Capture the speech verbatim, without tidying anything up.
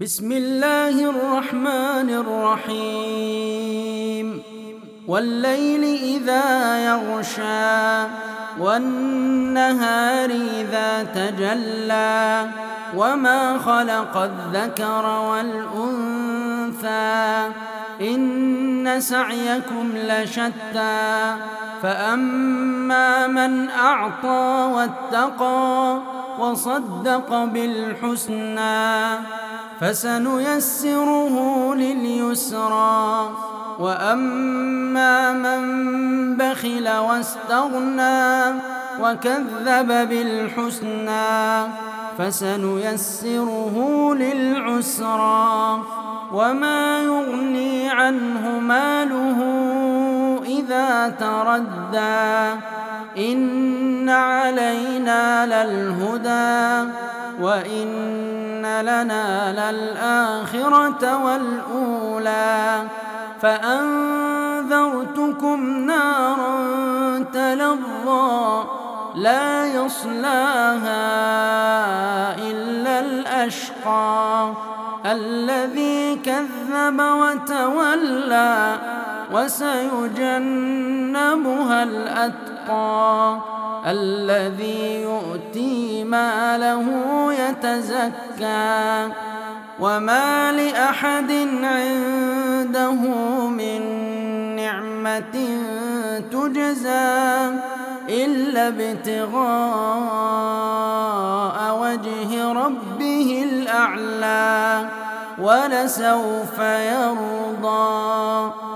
بسم الله الرحمن الرحيم والليل إذا يغشى والنهار إذا تجلى وما خلق الذكر والأنثى إن سعيكم لشتى فأما من أعطى واتقى وصدق بالحسنى فسنيسره لليسرى وأما من بخل واستغنى وكذب بالحسنى فسنيسره للعسرى وما يغني عنه ماله إذا تردى إن علينا للهدى وإن لنا للآخرة والأولى فأنذرتكم نارا تلظى لا يصلاها إلا الأشقى الذي كذب وتولى وسيجنبها الأتقى الذي يؤتي ماله يتزكى وما لأحد عنده من نعمة تجزى إلا ابتغاء وجه ربه الأعلى ولسوف يرضى.